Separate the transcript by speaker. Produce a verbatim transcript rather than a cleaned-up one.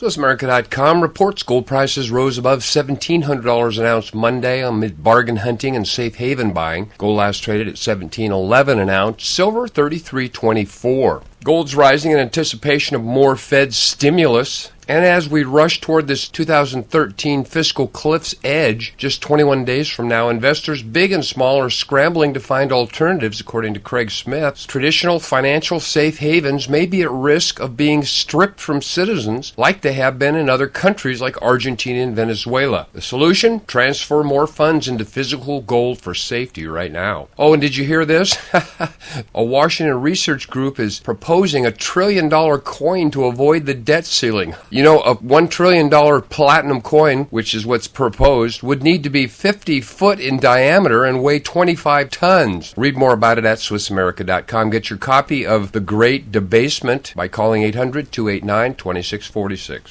Speaker 1: Swiss America dot com reports gold prices rose above seventeen hundred dollars an ounce Monday amid bargain hunting and safe haven buying. Gold last traded at seventeen eleven an ounce, silver thirty-three twenty-four. Gold's rising in anticipation of more Fed stimulus. And as we rush toward this two thousand thirteen fiscal cliff's edge, just twenty-one days from now, investors big and small are scrambling to find alternatives, according to Craig Smith. Traditional financial safe havens may be at risk of being stripped from citizens like they have been in other countries like Argentina and Venezuela. The solution? Transfer more funds into physical gold for safety right now. Oh, and did you hear this? A Washington research group is proposing a trillion dollar coin to avoid the debt ceiling. You know, a one trillion dollar platinum coin, which is what's proposed, would need to be fifty foot in diameter and weigh twenty-five tons. Read more about it at Swiss America dot com. Get your copy of The Great Debasement by calling eight hundred, two eight nine, two six four six.